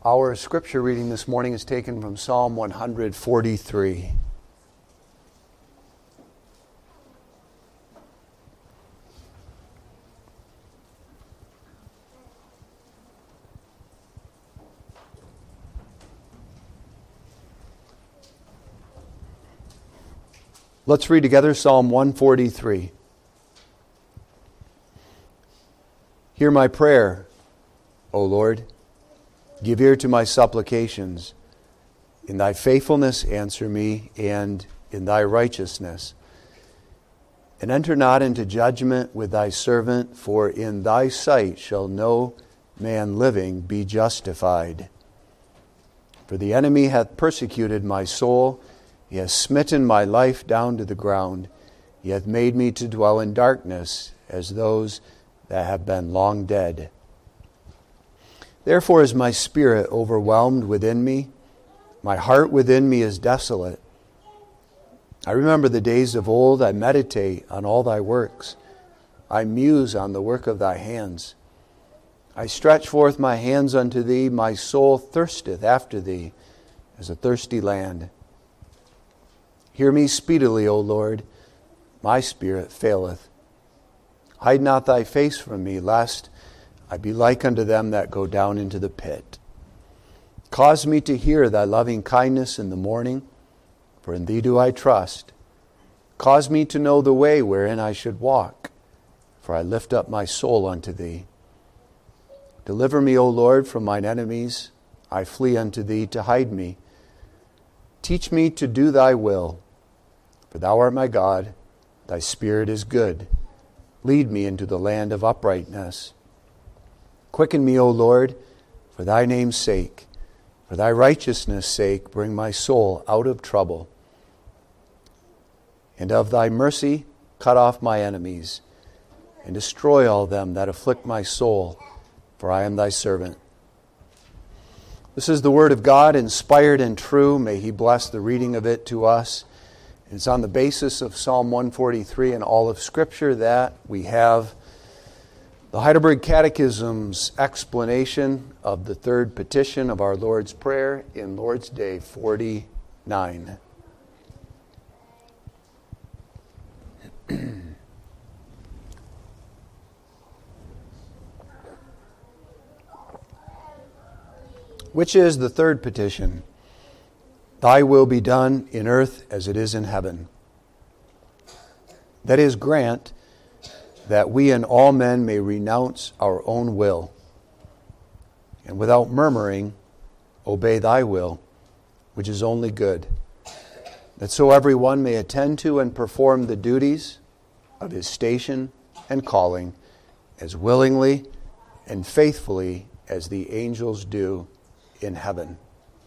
Our scripture reading this morning is taken from Psalm 143. Let's read together Psalm 143. Hear my prayer, O Lord. Give ear to my supplications. In thy faithfulness answer me, and in thy righteousness. And enter not into judgment with thy servant, for in thy sight shall no man living be justified. For the enemy hath persecuted my soul. He hath smitten my life down to the ground. He hath made me to dwell in darkness, as those that have been long dead. Therefore is my spirit overwhelmed within me. My heart within me is desolate. I remember the days of old. I meditate on all thy works. I muse on the work of thy hands. I stretch forth my hands unto thee. My soul thirsteth after thee, as a thirsty land. Hear me speedily, O Lord. My spirit faileth. Hide not thy face from me, lest I be like unto them that go down into the pit. Cause me to hear thy loving kindness in the morning, for in thee do I trust. Cause me to know the way wherein I should walk, for I lift up my soul unto thee. Deliver me, O Lord, from mine enemies. I flee unto thee to hide me. Teach me to do thy will, for thou art my God. Thy spirit is good. Lead me into the land of uprightness. Quicken me, O Lord, for thy name's sake. For thy righteousness' sake, bring my soul out of trouble. And of thy mercy, cut off my enemies, and destroy all them that afflict my soul, for I am thy servant. This is the word of God, inspired and true. May he bless the reading of it to us. It's on the basis of Psalm 143 and all of Scripture that we have the Heidelberg Catechism's explanation of the third petition of our Lord's Prayer in Lord's Day 49. Which is the third petition? Thy will be done in earth as it is in heaven. That is, grant that we and all men may renounce our own will, and without murmuring obey thy will, which is only good, that so every one may attend to and perform the duties of his station and calling as willingly and faithfully as the angels do in heaven.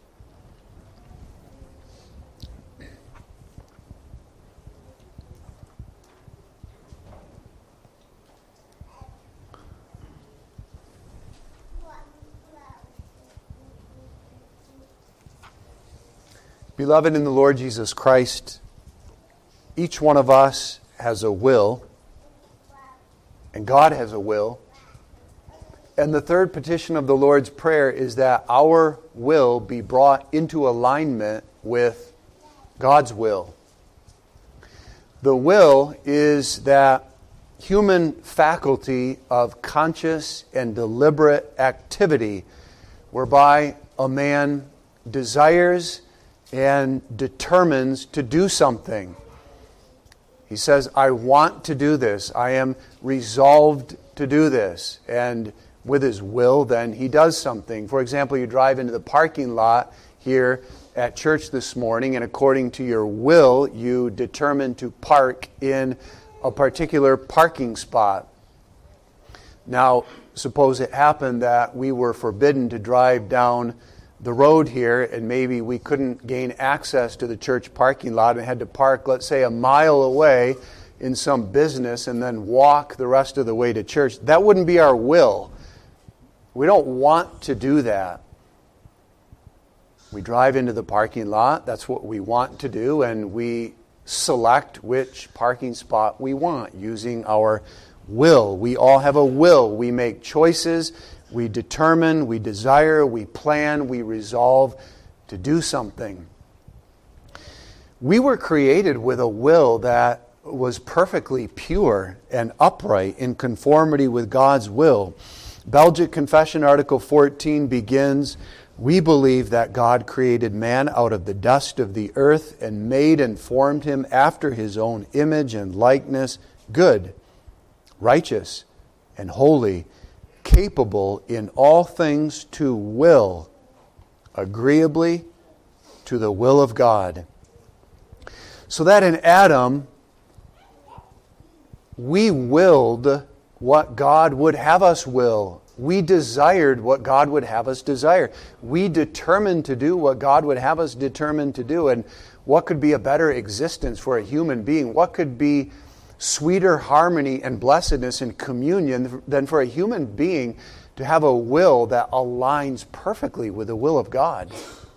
Beloved in the Lord Jesus Christ, each one of us has a will, and God has a will. And the third petition of the Lord's Prayer is that our will be brought into alignment with God's will. The will is that human faculty of conscious and deliberate activity whereby a man desires and determines to do something. He says, I want to do this. I am resolved to do this. And with his will, then he does something. For example, you drive into the parking lot here at church this morning, and according to your will, you determine to park in a particular parking spot. Now, suppose it happened that we were forbidden to drive down the road here, and maybe we couldn't gain access to the church parking lot and had to park, let's say, a mile away in some business and then walk the rest of the way to church. That wouldn't be our will. We don't want to do that. We drive into the parking lot, that's what we want to do, and we select which parking spot we want using our will. We all have a will. We make choices. we determine, we desire, we plan, we resolve to do something. We were created with a will that was perfectly pure and upright in conformity with God's will. Belgic Confession, Article 14 begins, "We believe that God created man out of the dust of the earth and made and formed him after his own image and likeness, good, righteous, and holy, capable in all things to will agreeably to the will of God." So that in Adam, we willed what God would have us will. We desired what God would have us desire. We determined to do what God would have us determined to do. And what could be a better existence for a human being? What could be sweeter harmony and blessedness and communion than for a human being to have a will that aligns perfectly with the will of God?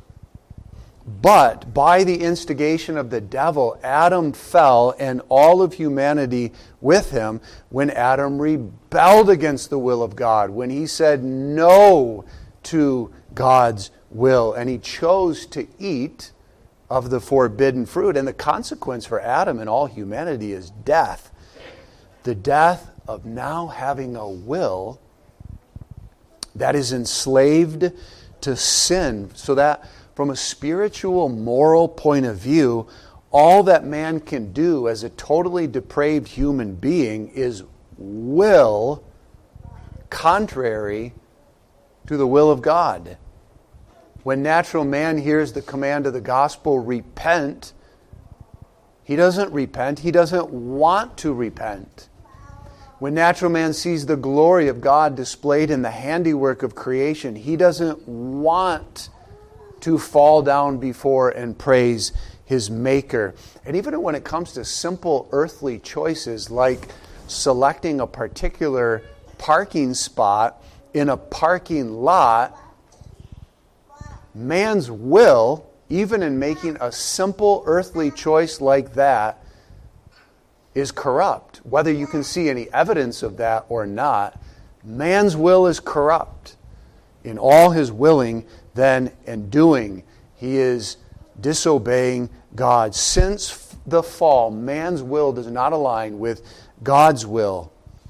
But by the instigation of the devil, Adam fell, and all of humanity with him, when Adam rebelled against the will of God, when he said no to God's will, and he chose to eat of the forbidden fruit. And the consequence for Adam and all humanity is death. The death of now having a will that is enslaved to sin, so that from a spiritual, moral point of view, all that man can do as a totally depraved human being is will contrary to the will of God. When natural man hears the command of the gospel, repent, he doesn't repent. He doesn't want to repent. When natural man sees the glory of God displayed in the handiwork of creation, he doesn't want to fall down before and praise his Maker. And even when it comes to simple earthly choices like selecting a particular parking spot in a parking lot, man's will, even in making a simple earthly choice like that, is corrupt. Whether you can see any evidence of that or not, man's will is corrupt. In all his willing then and doing, he is disobeying God. Since the fall, man's will does not align with God's will.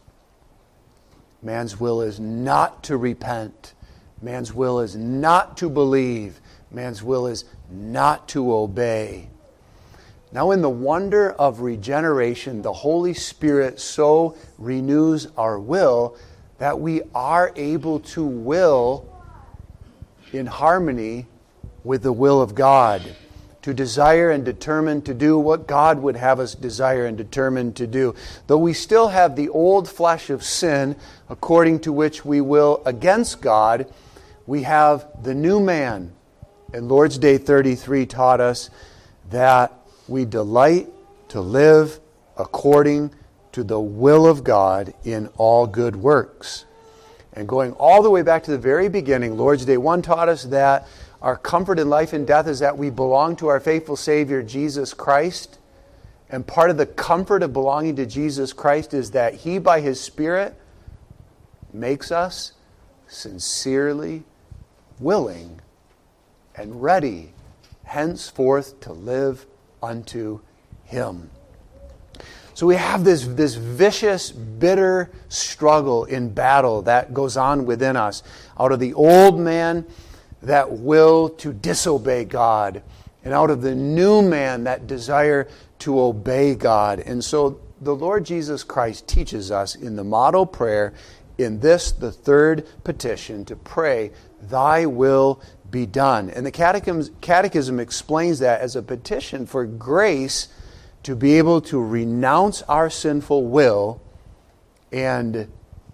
Man's will is not to repent. Man's will is not to believe. Man's will is not to obey. Now, in the wonder of regeneration, the Holy Spirit so renews our will that we are able to will in harmony with the will of God, to desire and determine to do what God would have us desire and determine to do. Though we still have the old flesh of sin, according to which we will against God, we have the new man. And Lord's Day 33 taught us that we delight to live according to the will of God in all good works. And going all the way back to the very beginning, Lord's Day 1 taught us that our comfort in life and death is that we belong to our faithful Savior, Jesus Christ. And part of the comfort of belonging to Jesus Christ is that He, by His Spirit, makes us sincerely willing and ready henceforth to live unto Him. So we have this vicious, bitter struggle in battle that goes on within us. Out of the old man, that will to disobey God, and out of the new man, that desire to obey God. And so the Lord Jesus Christ teaches us in the model prayer, in this, the third petition, to pray, "Thy will be done." And the Catechism explains that as a petition for grace to be able to renounce our sinful will and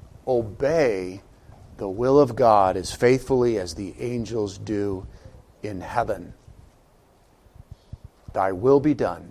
obey the will of God as faithfully as the angels do in heaven. Thy will be done.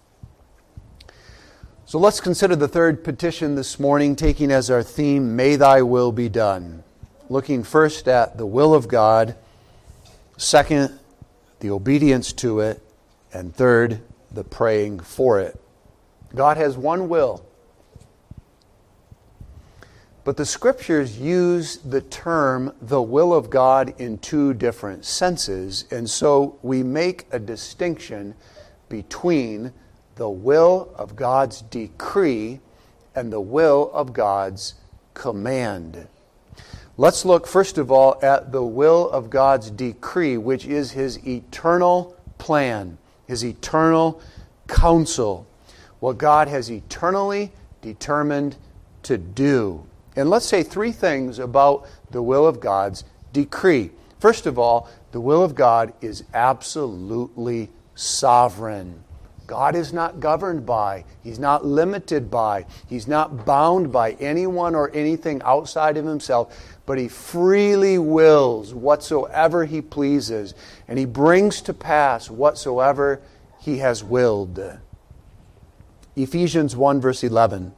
So let's consider the third petition this morning, taking as our theme, "May thy will be done." Looking first at the will of God, second, the obedience to it, and third, the praying for it. God has one will. But the Scriptures use the term the will of God in two different senses, and so we make a distinction between the will of God's decree and the will of God's command. Let's look first of all at the will of God's decree, which is His eternal plan, His eternal counsel, what God has eternally determined to do. And let's say three things about the will of God's decree. First of all, the will of God is absolutely sovereign. God is not governed by, He's not limited by, He's not bound by anyone or anything outside of Himself, but He freely wills whatsoever He pleases, and He brings to pass whatsoever He has willed. Ephesians 1 verse 11.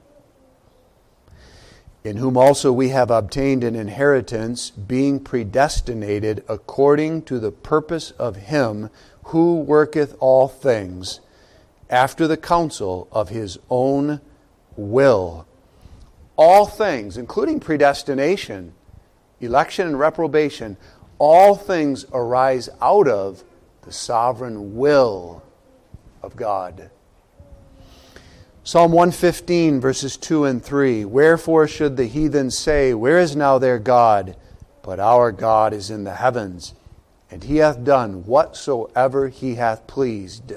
In whom also we have obtained an inheritance, being predestinated according to the purpose of Him who worketh all things after the counsel of His own will. All things, including predestination, election and reprobation, all things arise out of the sovereign will of God. Psalm 115, verses 2 and 3. Wherefore should the heathen say, Where is now their God? But our God is in the heavens, and He hath done whatsoever He hath pleased.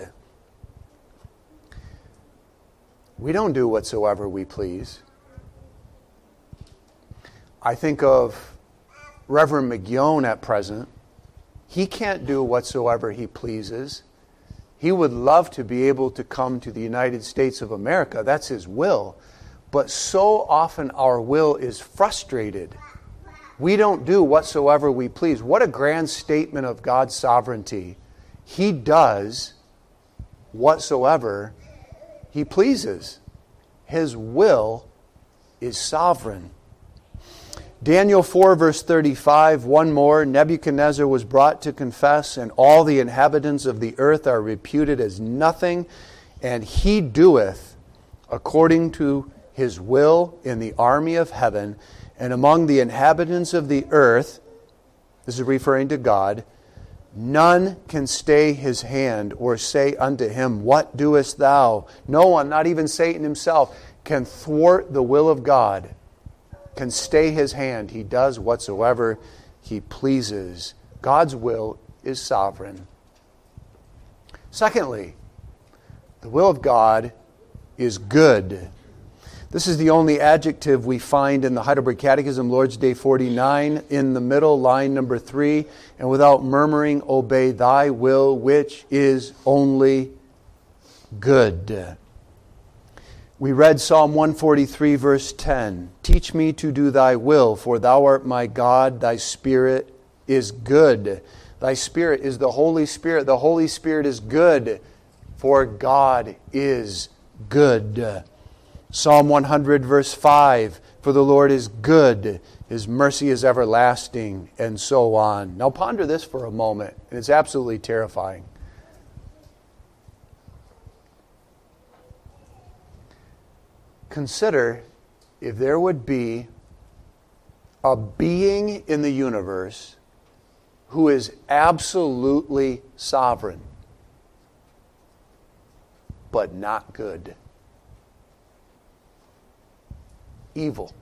We don't do whatsoever we please. I think of Reverend McGeown at present. He can't do whatsoever he pleases. He would love to be able to come to the United States of America. That's his will. But so often our will is frustrated. We don't do whatsoever we please. What a grand statement of God's sovereignty. He does whatsoever He pleases. His will is sovereign. Daniel 4 verse 35, one more. Nebuchadnezzar was brought to confess, and all the inhabitants of the earth are reputed as nothing, and he doeth according to his will in the army of heaven, and among the inhabitants of the earth, this is referring to God, none can stay his hand or say unto him, What doest thou? No one, not even Satan himself, can thwart the will of God, can stay his hand. He does whatsoever he pleases. God's will is sovereign. Secondly, the will of God is good. This is the only adjective we find in the Heidelberg Catechism, Lord's Day 49, in the middle, line number 3. And without murmuring, obey thy will, which is only good. We read Psalm 143, verse 10. Teach me to do thy will, for thou art my God, thy Spirit is good. Thy Spirit is the Holy Spirit. The Holy Spirit is good, for God is good. Psalm 100, verse 5. For the Lord is good, His mercy is everlasting, and so on. Now ponder this for a moment, and it's absolutely terrifying. Consider if there would be a being in the universe who is absolutely sovereign, but not good. Evil.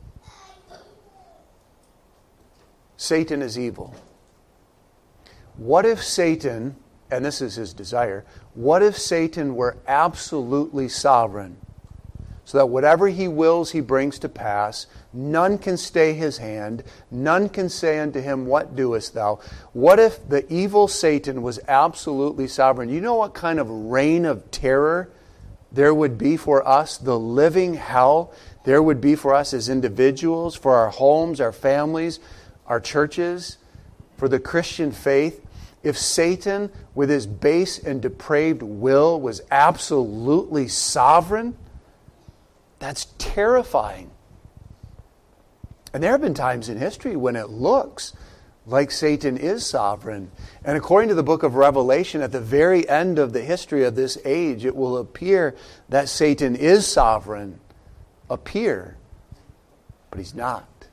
Satan is evil. What if Satan, and this is his desire, what if Satan were absolutely sovereign, so that whatever he wills he brings to pass, none can stay his hand, none can say unto him, What doest thou? What if the evil Satan was absolutely sovereign? You know what kind of reign of terror there would be for us, the living hell there would be for us as individuals, for our homes, our families, our churches, for the Christian faith, if Satan, with his base and depraved will, was absolutely sovereign? That's terrifying. And there have been times in history when it looks like Satan is sovereign. And according to the book of Revelation, at the very end of the history of this age, it will appear that Satan is sovereign. Appear. But he's not.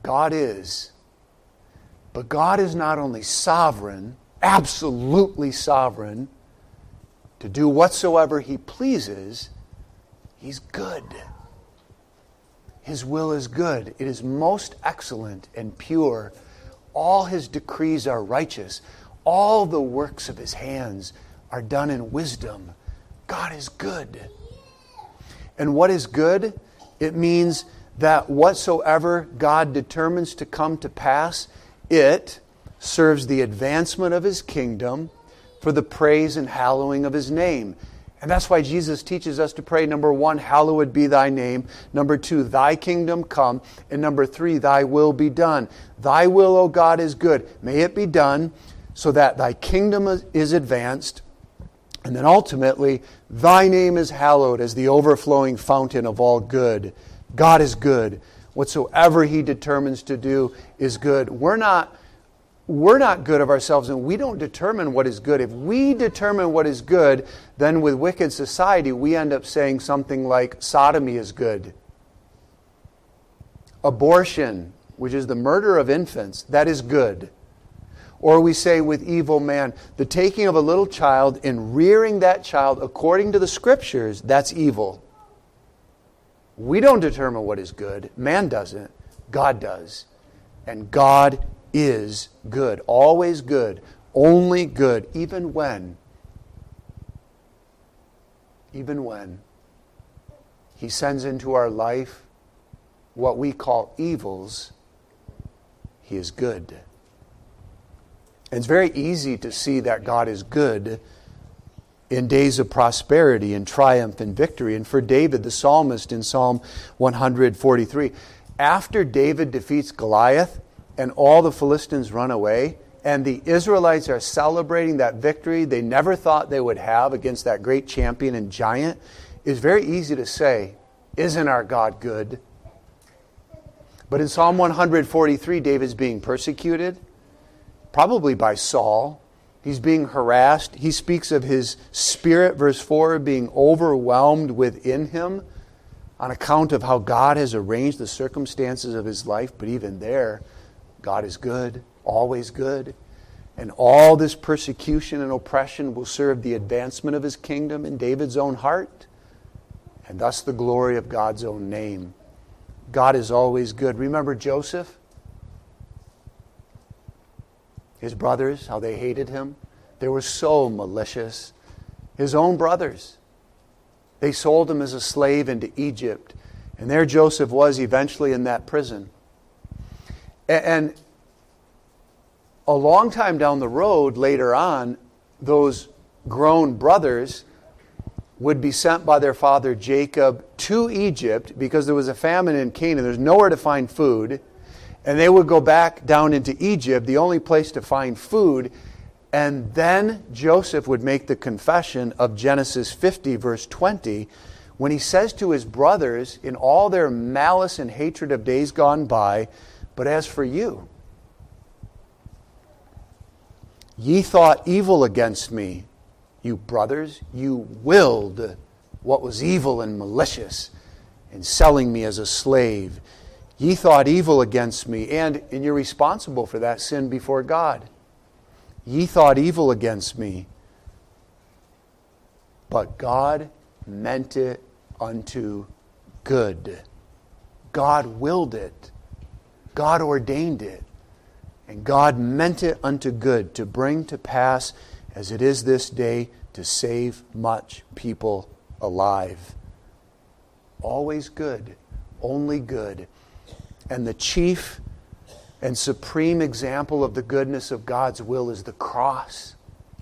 God is. But God is not only sovereign, absolutely sovereign, to do whatsoever He pleases, He's good. His will is good. It is most excellent and pure. All His decrees are righteous. All the works of His hands are done in wisdom. God is good. And what is good? It means that whatsoever God determines to come to pass, it serves the advancement of His kingdom for the praise and hallowing of His name. And that's why Jesus teaches us to pray, number 1, hallowed be Thy name. Number 2, Thy kingdom come. And number 3, Thy will be done. Thy will, O God, is good. May it be done so that Thy kingdom is advanced. And then ultimately, Thy name is hallowed as the overflowing fountain of all good. God is good. Whatsoever He determines to do is good. We're not good of ourselves, and we don't determine what is good. If we determine what is good, then with wicked society, we end up saying something like sodomy is good. Abortion, which is the murder of infants, that is good. Or we say with evil man, the taking of a little child and rearing that child according to the Scriptures, that's evil. We don't determine what is good. Man doesn't. God does. And God is good. Always good. Only good. Even when He sends into our life what we call evils, He is good. And it's very easy to see that God is good in days of prosperity and triumph and victory. And for David, the psalmist, in Psalm 143, after David defeats Goliath and all the Philistines run away, and the Israelites are celebrating that victory they never thought they would have against that great champion and giant, it's very easy to say, isn't our God good? But in Psalm 143, David's being persecuted, probably by Saul. He's being harassed. He speaks of his spirit, verse 4, being overwhelmed within him on account of how God has arranged the circumstances of his life. But even there, God is good, always good. And all this persecution and oppression will serve the advancement of His kingdom in David's own heart, and thus the glory of God's own name. God is always good. Remember Joseph? His brothers, how they hated him. They were so malicious. His own brothers. They sold him as a slave into Egypt. And there Joseph was eventually in that prison. And a long time down the road, later on, those grown brothers would be sent by their father Jacob to Egypt because there was a famine in Canaan. There's nowhere to find food. And they would go back down into Egypt, the only place to find food. And then Joseph would make the confession of Genesis 50, verse 20, when he says to his brothers, in all their malice and hatred of days gone by, but as for you, ye thought evil against me, you brothers. You willed what was evil and malicious in selling me as a slave. Ye thought evil against me, and you're responsible for that sin before God. Ye thought evil against me, but God meant it unto good. God willed it. God ordained it. And God meant it unto good, to bring to pass, as it is this day, to save much people alive. Always good, only good. And the chief and supreme example of the goodness of God's will is the cross.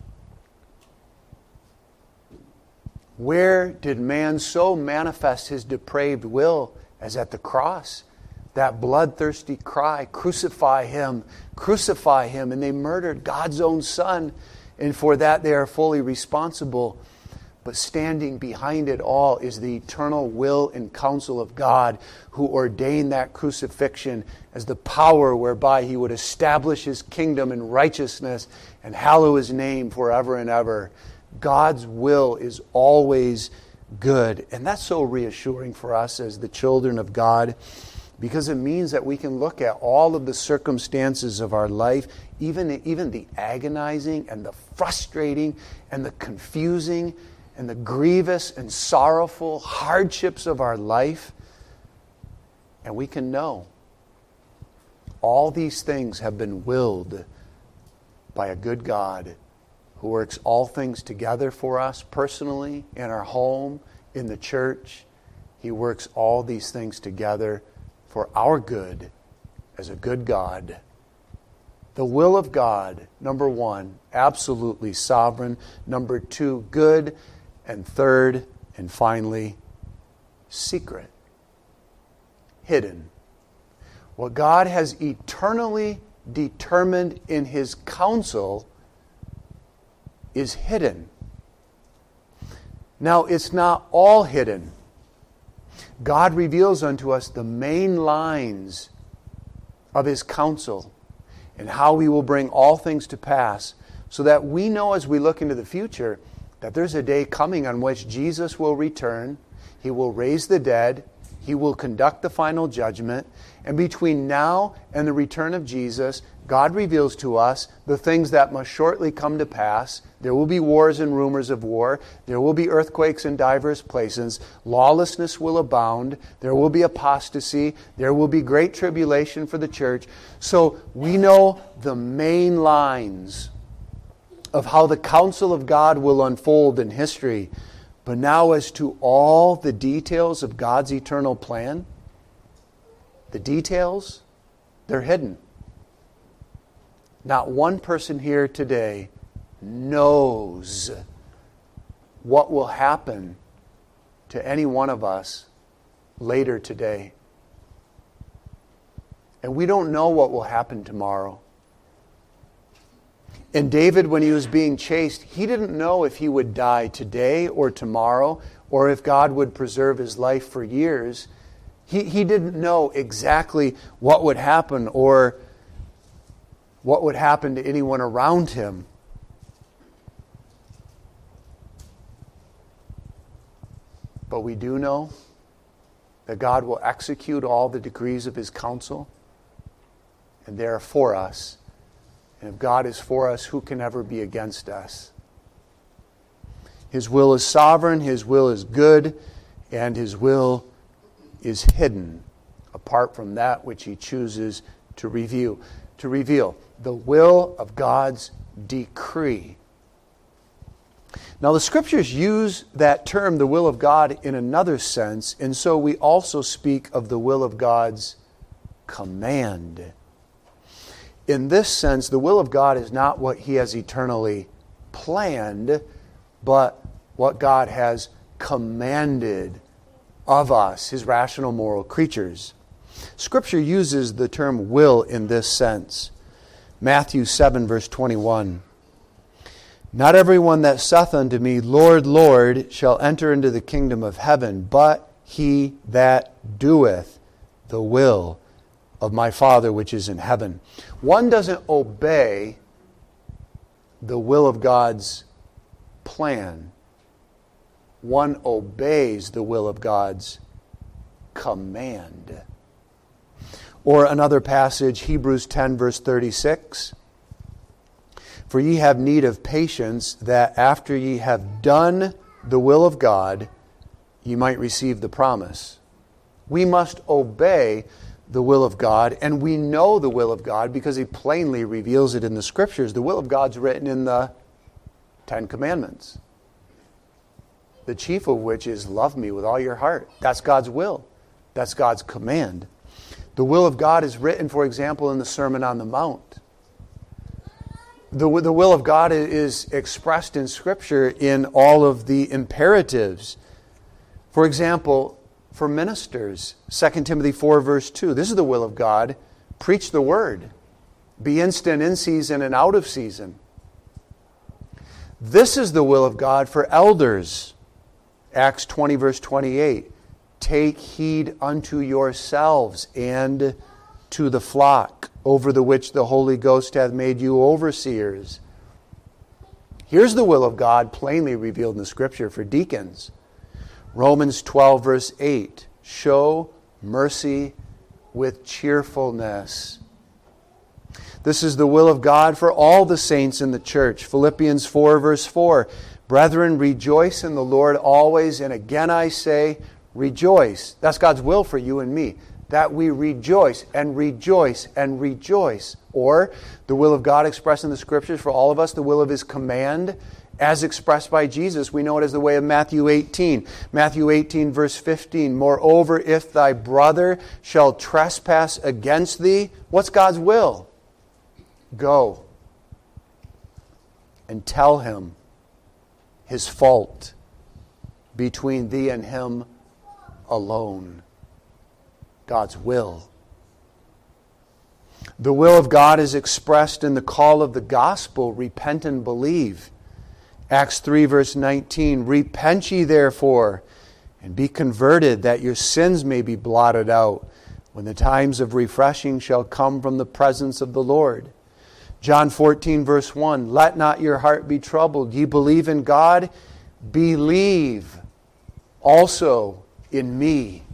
Where did man so manifest his depraved will as at the cross? That bloodthirsty cry, crucify him, crucify him. And they murdered God's own Son. And for that they are fully responsible. But standing behind it all is the eternal will and counsel of God, who ordained that crucifixion as the power whereby He would establish His kingdom in righteousness and hallow His name forever and ever. God's will is always good. And that's so reassuring for us as the children of God. because it means that we can look at all of the circumstances of our life, even the agonizing and the frustrating and the confusing and the grievous and sorrowful hardships of our life, and we can know all these things have been willed by a good God who works all things together for us personally, in our home, in the church. He works all these things together for our good as a good God. The will of God, number one, absolutely sovereign. Number two, good. And third, and finally, secret, hidden. What God has eternally determined in His counsel is hidden. Now, it's not all hidden. God reveals unto us the main lines of His counsel and how He will bring all things to pass, so that we know as we look into the future that there's a day coming on which Jesus will return. He will raise the dead. He will conduct the final judgment. And between now and the return of Jesus, God reveals to us the things that must shortly come to pass. There will be wars and rumors of war. There will be earthquakes in divers places. Lawlessness will abound. There will be apostasy. There will be great tribulation for the church. So we know the main lines of how the counsel of God will unfold in history. But now, as to all the details of God's eternal plan, the details, they're hidden. Not one person here today knows what will happen to any one of us later today. And we don't know what will happen tomorrow. And David, when he was being chased, he didn't know if he would die today or tomorrow, or if God would preserve his life for years. He didn't know exactly what would happen or what would happen to anyone around him. But we do know that God will execute all the decrees of His counsel, and they are for us. And if God is for us, who can ever be against us? His will is sovereign, His will is good, and His will is hidden, apart from that which He chooses to reveal. The will of God's decree. Now, the Scriptures use that term, the will of God, in another sense, and so we also speak of the will of God's command. In this sense, the will of God is not what He has eternally planned, but what God has commanded of us, His rational moral creatures. Scripture uses the term will in this sense. Matthew 7, verse 21. Not everyone that saith unto me, Lord, Lord, shall enter into the kingdom of heaven, but he that doeth the will of my Father which is in heaven. One doesn't obey the will of God's plan. One obeys the will of God's command. Or another passage, Hebrews 10, verse 36. For ye have need of patience, that after ye have done the will of God, ye might receive the promise. We must obey the will of God, and we know the will of God because He plainly reveals it in the Scriptures. The will of God's written in the Ten Commandments, the chief of which is love me with all your heart. That's God's will. That's God's command. The will of God is written, for example, in the Sermon on the Mount. The will of God is expressed in Scripture in all of the imperatives. For example, for ministers, 2 Timothy 4, verse 2. This is the will of God. Preach the word. Be instant in season and out of season. This is the will of God for elders. Acts 20, verse 28. Take heed unto yourselves and to the flock, over the which the Holy Ghost hath made you overseers. Here's the will of God plainly revealed in the Scripture for deacons. Romans 12, verse 8. Show mercy with cheerfulness. This is the will of God for all the saints in the church. Philippians 4, verse 4. Brethren, rejoice in the Lord always, and again I say, rejoice. That's God's will for you and me, that we rejoice and rejoice and rejoice. Or the will of God expressed in the Scriptures for all of us, the will of His command, as expressed by Jesus. We know it as the way of Matthew 18. Matthew 18, verse 15. Moreover, if thy brother shall trespass against thee, what's God's will? Go and tell him his fault between thee and him alone. God's will. The will of God is expressed in the call of the gospel, repent and believe. Acts 3, verse 19, repent ye therefore, and be converted, that your sins may be blotted out, when the times of refreshing shall come from the presence of the Lord. John 14, verse 1, let not your heart be troubled. Ye believe in God, believe also in me.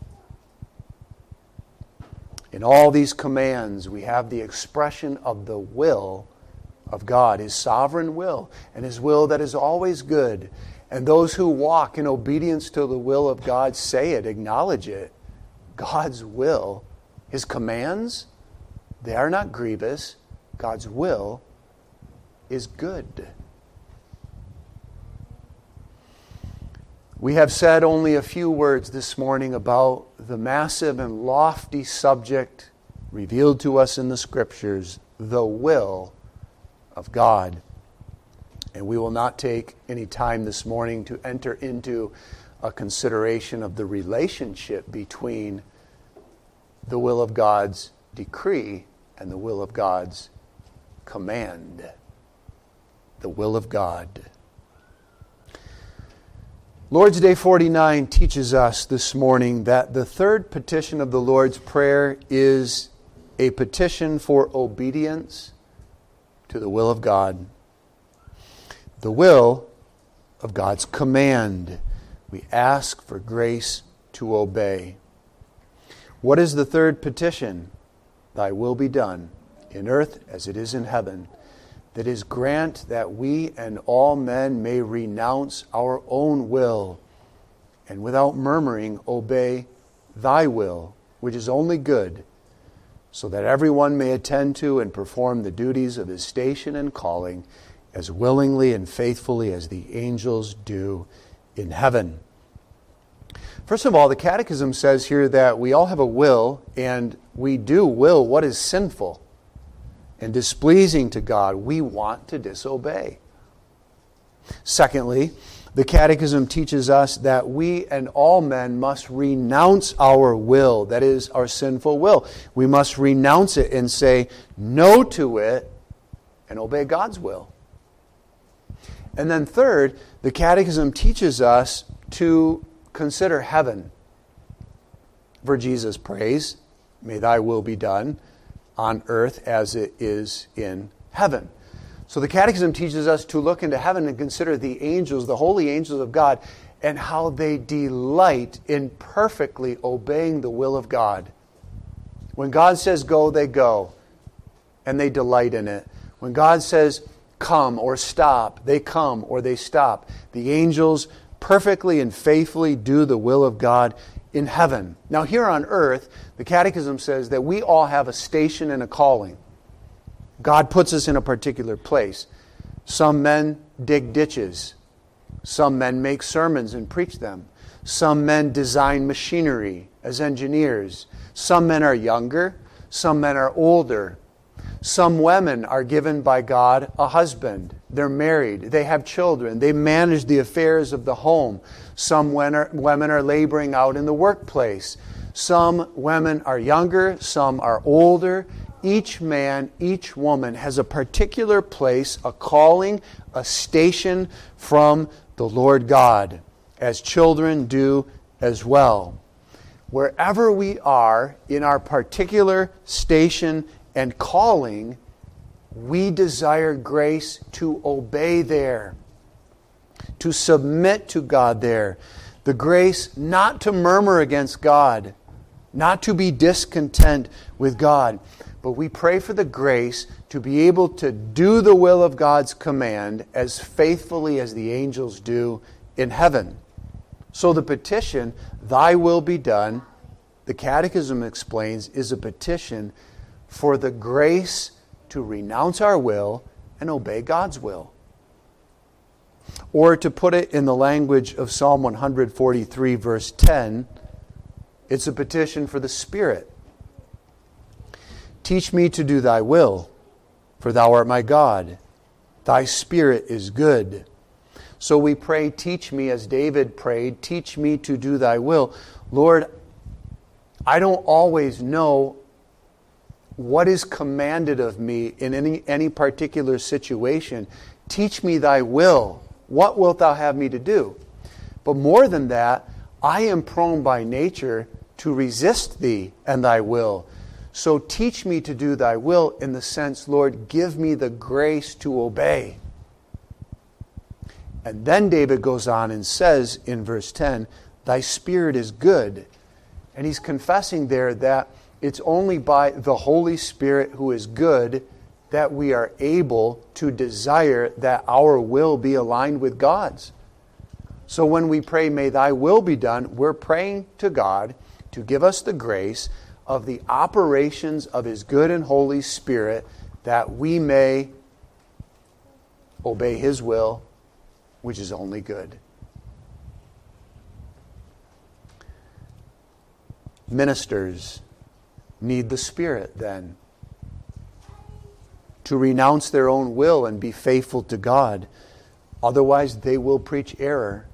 In all these commands, we have the expression of the will of God, His sovereign will, and His will that is always good. And those who walk in obedience to the will of God say it, acknowledge it. God's will, His commands, they are not grievous. God's will is good. We have said only a few words this morning about the massive and lofty subject revealed to us in the Scriptures, the will of God. And we will not take any time this morning to enter into a consideration of the relationship between the will of God's decree and the will of God's command. The will of God. Lord's Day 49 teaches us this morning that the third petition of the Lord's Prayer is a petition for obedience to the will of God. The will of God's command. We ask for grace to obey. What is the third petition? Thy will be done, in earth as it is in heaven. That is, grant that we and all men may renounce our own will, and without murmuring obey thy will, which is only good, so that everyone may attend to and perform the duties of his station and calling as willingly and faithfully as the angels do in heaven. First of all, the Catechism says here that we all have a will, and we do will what is sinful and displeasing to God. We want to disobey. Secondly, the Catechism teaches us that we and all men must renounce our will, that is, our sinful will. We must renounce it and say no to it and obey God's will. And then third, the Catechism teaches us to consider heaven. For Jesus prays, may thy will be done on earth as it is in heaven. So the Catechism teaches us to look into heaven and consider the angels, the holy angels of God, and how they delight in perfectly obeying the will of God. When God says go, they go, and they delight in it. When God says come or stop, they come or they stop. The angels perfectly and faithfully do the will of God in heaven. Now here on earth, the Catechism says that we all have a station and a calling. God puts us in a particular place. Some men dig ditches. Some men make sermons and preach them. Some men design machinery as engineers. Some men are younger. Some men are older. Some women are given by God a husband. They're married. They have children. They manage the affairs of the home. Some women are laboring out in the workplace. Some women are younger. Some are older. Each man, each woman has a particular place, a calling, a station from the Lord God, as children do as well. Wherever we are in our particular station and calling, we desire grace to obey there, to submit to God there. The grace not to murmur against God, not to be discontent with God, but we pray for the grace to be able to do the will of God's command as faithfully as the angels do in heaven. So the petition, thy will be done, the Catechism explains, is a petition for the grace to renounce our will and obey God's will. Or to put it in the language of Psalm 143, verse 10, it's a petition for the Spirit. Teach me to do thy will, for thou art my God. Thy Spirit is good. So we pray, teach me, as David prayed, teach me to do thy will. Lord, I don't always know what is commanded of me in any particular situation. Teach me thy will. What wilt thou have me to do? But more than that, I am prone by nature to resist thee and thy will. So teach me to do thy will in the sense, Lord, give me the grace to obey. And then David goes on and says in verse 10, thy Spirit is good. And he's confessing there that it's only by the Holy Spirit who is good that we are able to desire that our will be aligned with God's. So when we pray, may thy will be done, we're praying to God to give us the grace of the operations of His good and Holy Spirit that we may obey His will, which is only good. Ministers need the Spirit then to renounce their own will and be faithful to God. Otherwise, they will preach error.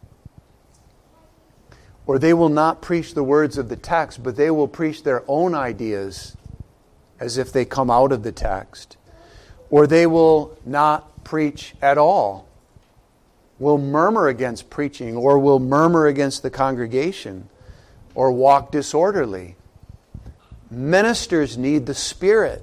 Or they will not preach the words of the text, but they will preach their own ideas as if they come out of the text. Or they will not preach at all, will murmur against preaching, or will murmur against the congregation, or walk disorderly. Ministers need the Spirit.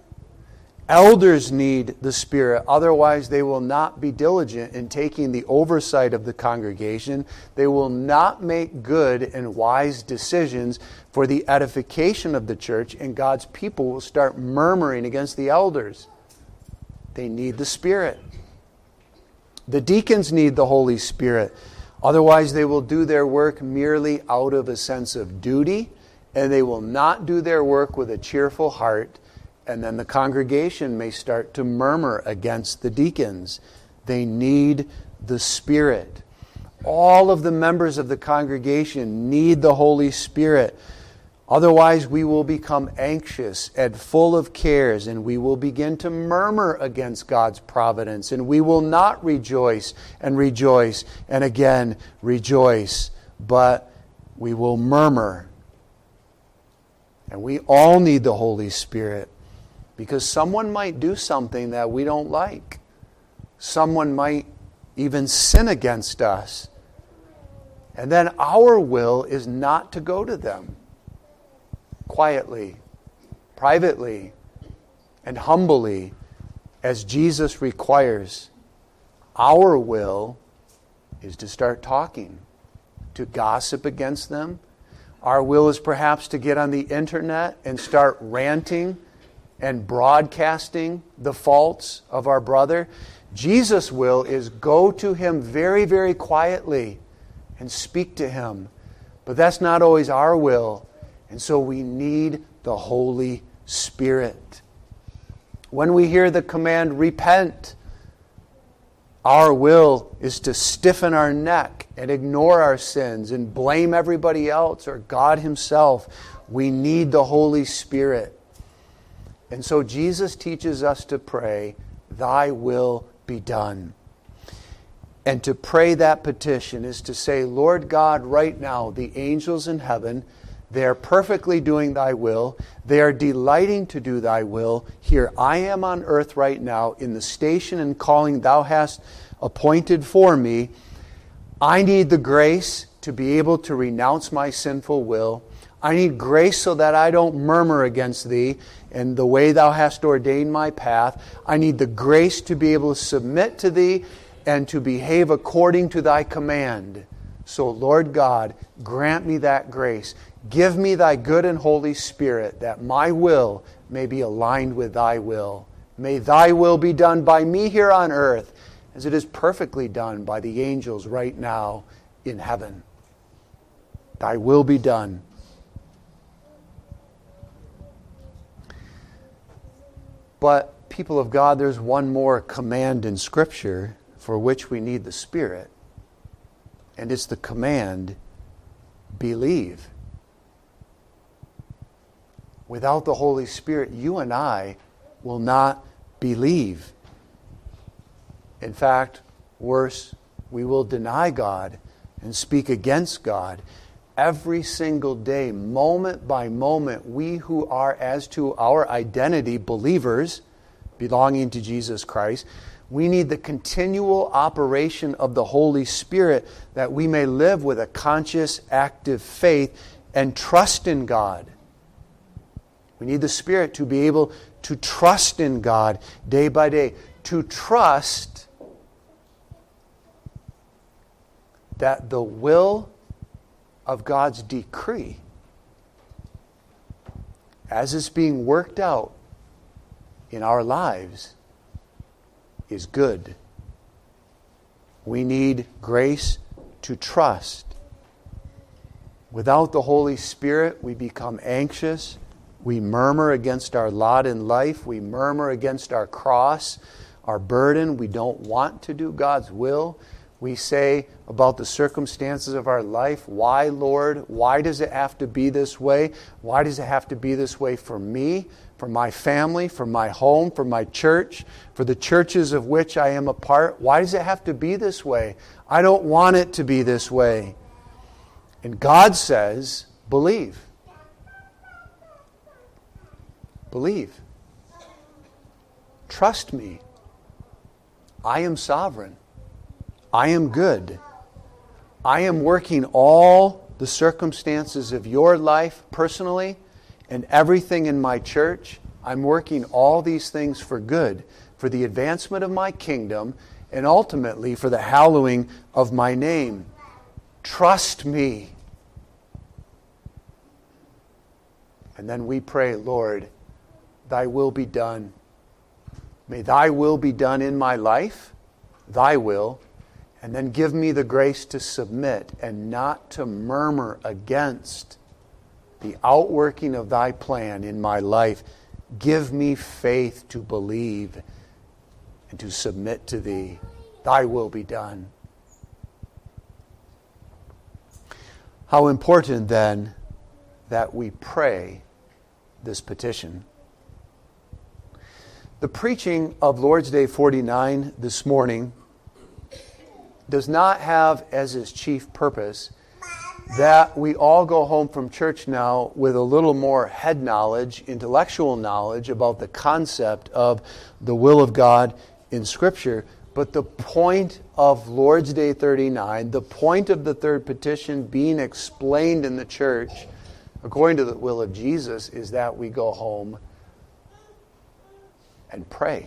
Elders need the Spirit. Otherwise, they will not be diligent in taking the oversight of the congregation. They will not make good and wise decisions for the edification of the church, and God's people will start murmuring against the elders. They need the Spirit. The deacons need the Holy Spirit. Otherwise, they will do their work merely out of a sense of duty, and they will not do their work with a cheerful heart. And then the congregation may start to murmur against the deacons. They need the Spirit. All of the members of the congregation need the Holy Spirit. Otherwise, we will become anxious and full of cares, and we will begin to murmur against God's providence, and we will not rejoice and again rejoice, but we will murmur. And we all need the Holy Spirit. Because someone might do something that we don't like. Someone might even sin against us. And then our will is not to go to them. Quietly, privately, and humbly, as Jesus requires. Our will is to start talking, to gossip against them. Our will is perhaps to get on the internet and start ranting and broadcasting the faults of our brother. Jesus' will is go to him very, very quietly and speak to him. But that's not always our will. And so we need the Holy Spirit. When we hear the command, repent, our will is to stiffen our neck and ignore our sins and blame everybody else or God Himself. We need the Holy Spirit. And so Jesus teaches us to pray, thy will be done. And to pray that petition is to say, Lord God, right now, the angels in heaven, they are perfectly doing thy will. They are delighting to do thy will. Here I am on earth right now in the station and calling thou hast appointed for me. I need the grace to be able to renounce my sinful will. I need grace so that I don't murmur against thee and the way thou hast ordained my path. I need the grace to be able to submit to thee and to behave according to thy command. So, Lord God, grant me that grace. Give me thy good and Holy Spirit, that my will may be aligned with thy will. May thy will be done by me here on earth as it is perfectly done by the angels right now in heaven. Thy will be done. But, people of God, there's one more command in Scripture for which we need the Spirit. And it's the command, believe. Without the Holy Spirit, you and I will not believe. In fact, worse, we will deny God and speak against God. Every single day, moment by moment, we who are, as to our identity, believers belonging to Jesus Christ, we need the continual operation of the Holy Spirit that we may live with a conscious, active faith and trust in God. We need the Spirit to be able to trust in God day by day. To trust that the will of God's decree, as it's being worked out in our lives, is good. We need grace to trust. Without the Holy Spirit, we become anxious. We murmur against our lot in life. We murmur against our cross, our burden. We don't want to do God's will. We say about the circumstances of our life, why, Lord? Why does it have to be this way? Why does it have to be this way for me, for my family, for my home, for my church, for the churches of which I am a part? Why does it have to be this way? I don't want it to be this way. And God says, believe. Believe. Trust me. I am sovereign. I am good. I am working all the circumstances of your life personally and everything in my church. I'm working all these things for good, for the advancement of my kingdom, and ultimately for the hallowing of my name. Trust me. And then we pray, Lord, thy will be done. May thy will be done in my life, thy will, and then give me the grace to submit and not to murmur against the outworking of thy plan in my life. Give me faith to believe and to submit to thee. Thy will be done. How important then that we pray this petition. The preaching of Lord's Day 49 this morning does not have as its chief purpose that we all go home from church now with a little more head knowledge, intellectual knowledge about the concept of the will of God in Scripture. But the point of Lord's Day 39, the point of the third petition being explained in the church according to the will of Jesus, is that we go home and pray.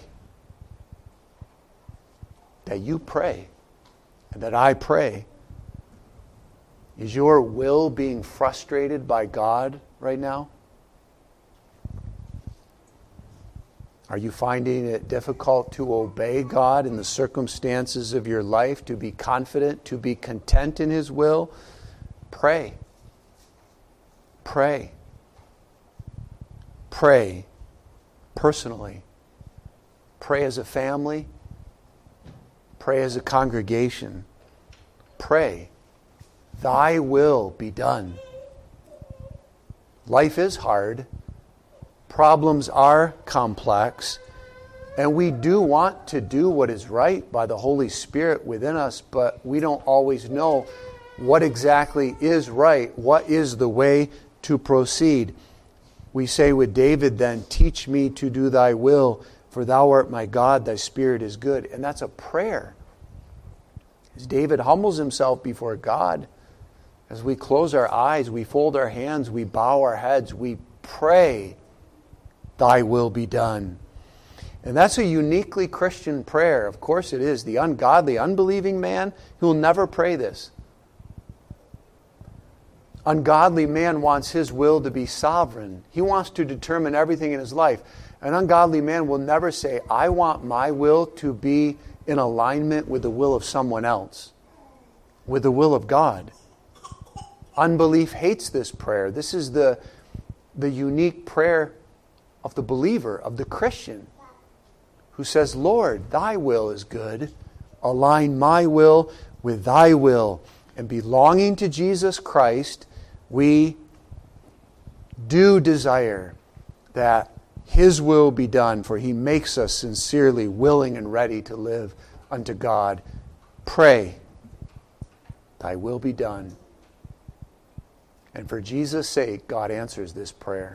That you pray. And that I pray. Is your will being frustrated by God right now? Are you finding it difficult to obey God in the circumstances of your life, to be confident, to be content in His will? Pray. Pray. Pray personally. Pray as a family. Pray as a congregation. Pray. Thy will be done. Life is hard. Problems are complex. And we do want to do what is right by the Holy Spirit within us, but we don't always know what exactly is right. What is the way to proceed? We say with David then, teach me to do thy will, for thou art my God, thy spirit is good. And that's a prayer. As David humbles himself before God, as we close our eyes, we fold our hands, we bow our heads, we pray, thy will be done. And that's a uniquely Christian prayer. Of course it is. The ungodly, unbelieving man, he will never pray this. ungodly man wants his will to be sovereign. He wants to determine everything in his life. An ungodly man will never say, I want my will to be in alignment with the will of someone else, with the will of God. Unbelief hates this prayer. This is the unique prayer of the believer, of the Christian, who says, Lord, thy will is good. Align my will with thy will. And belonging to Jesus Christ, we do desire that His will be done, for He makes us sincerely willing and ready to live unto God. Pray, thy will be done. And for Jesus' sake, God answers this prayer.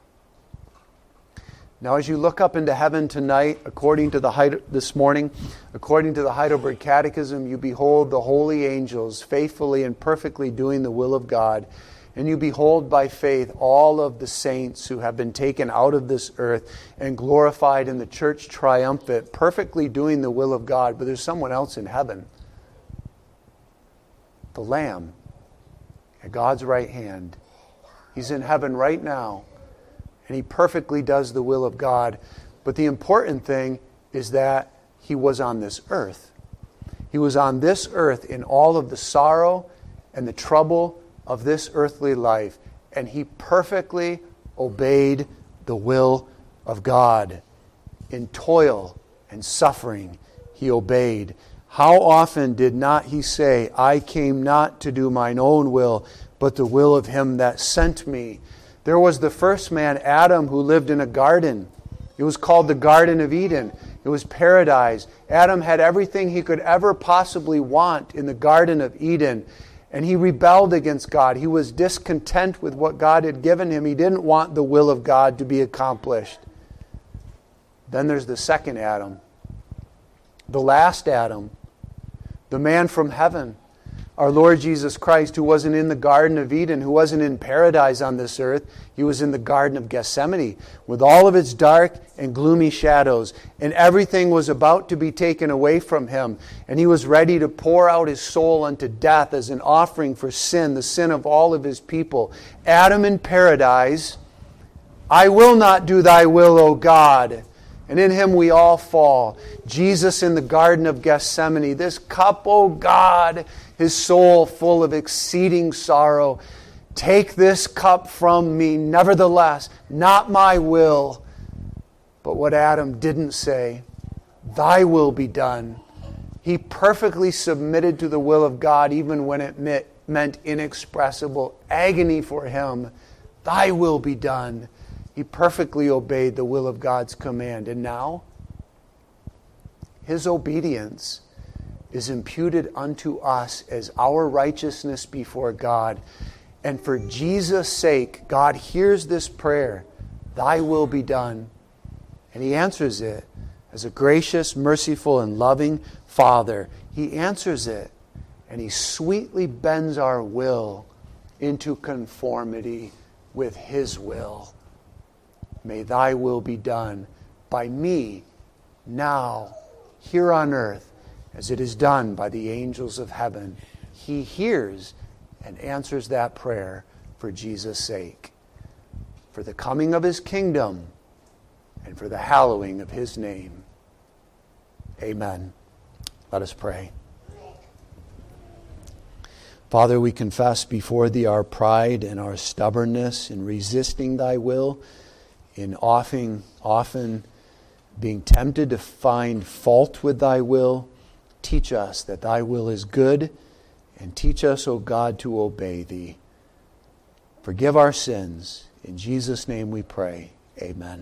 Now, as you look up into heaven tonight, this morning, according to the Heidelberg Catechism, you behold the holy angels faithfully and perfectly doing the will of God. And you behold by faith all of the saints who have been taken out of this earth and glorified in the church triumphant, perfectly doing the will of God. But there's someone else in heaven. The Lamb at God's right hand. He's in heaven right now. And He perfectly does the will of God. But the important thing is that He was on this earth. He was on this earth in all of the sorrow and the trouble of this earthly life, and He perfectly obeyed the will of God. In toil and suffering, He obeyed. How often did not He say, I came not to do mine own will, but the will of Him that sent me? There was the first man, Adam, who lived in a garden. It was called the Garden of Eden. It was paradise. Adam had everything he could ever possibly want in the Garden of Eden. And he rebelled against God. He was discontent with what God had given him. He didn't want the will of God to be accomplished. Then there's the second Adam, the last Adam, the man from heaven, our Lord Jesus Christ, who wasn't in the Garden of Eden, who wasn't in paradise on this earth. He was in the Garden of Gethsemane with all of its dark and gloomy shadows. And everything was about to be taken away from Him. And He was ready to pour out His soul unto death as an offering for sin, the sin of all of His people. Adam in paradise, I will not do thy will, O God. And in Him we all fall. Jesus in the Garden of Gethsemane, this cup, O God, His soul full of exceeding sorrow. Take this cup from me, nevertheless, not my will, but what Adam didn't say, thy will be done. He perfectly submitted to the will of God, even when it meant inexpressible agony for him. Thy will be done. He perfectly obeyed the will of God's command. And now, His obedience is imputed unto us as our righteousness before God. And for Jesus' sake, God hears this prayer, thy will be done. And He answers it as a gracious, merciful, and loving Father. He answers it, and He sweetly bends our will into conformity with His will. May thy will be done by me now, here on earth, as it is done by the angels of heaven. He hears and answers that prayer for Jesus' sake, for the coming of His kingdom, and for the hallowing of His name. Amen. Let us pray. Father, we confess before Thee our pride and our stubbornness in resisting Thy will, in often being tempted to find fault with Thy will. Teach us that Thy will is good, and teach us, O God, to obey Thee. Forgive our sins. In Jesus' name we pray. Amen.